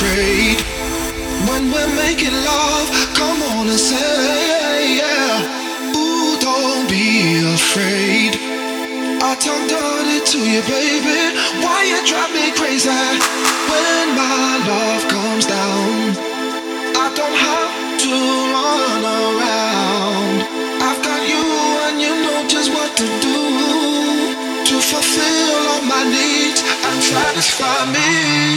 afraid. When we're making love, come on and say yeah. Ooh, don't be afraid. I talk dirty to you, baby. Why you drive me crazy? When my love comes down, I don't have to run around. I've got you and you know just what to do to fulfill all my needs and satisfy me.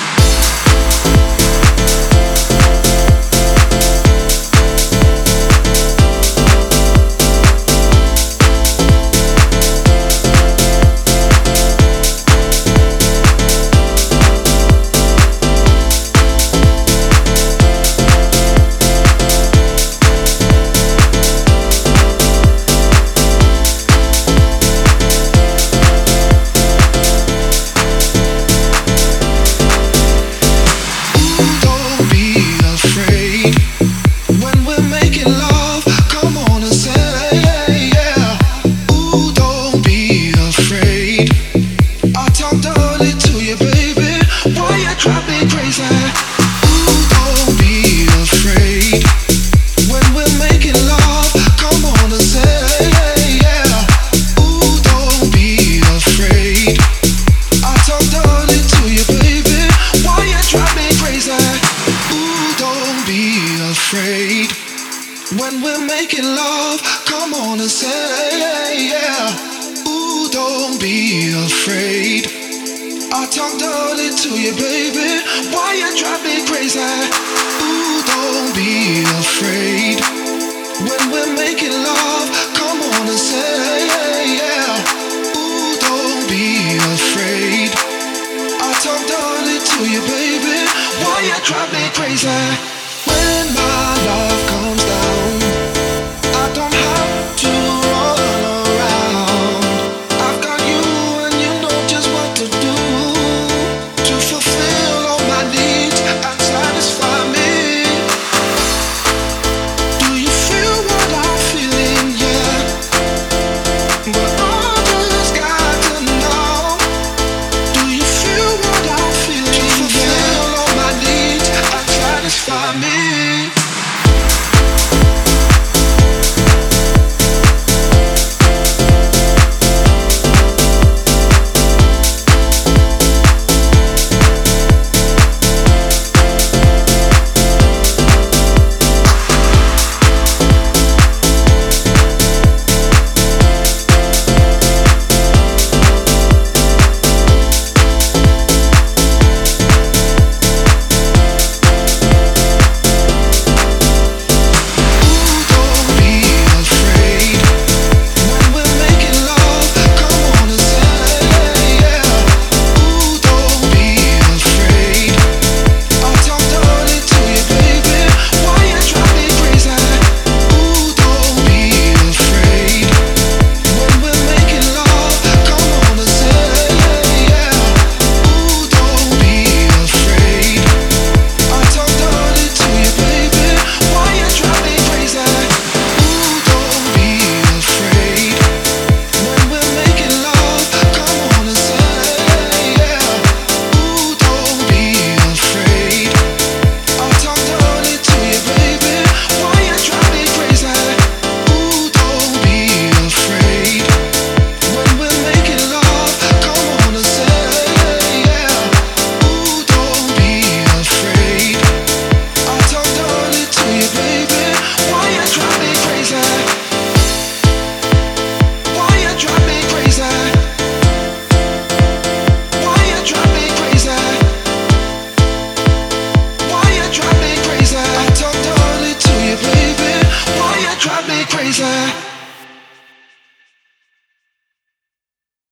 When we're making love, come on and say yeah. Ooh, don't be afraid. I talk dirty to you, baby. Why you drive me crazy? Ooh, don't be afraid. When we're making love, come on and say yeah.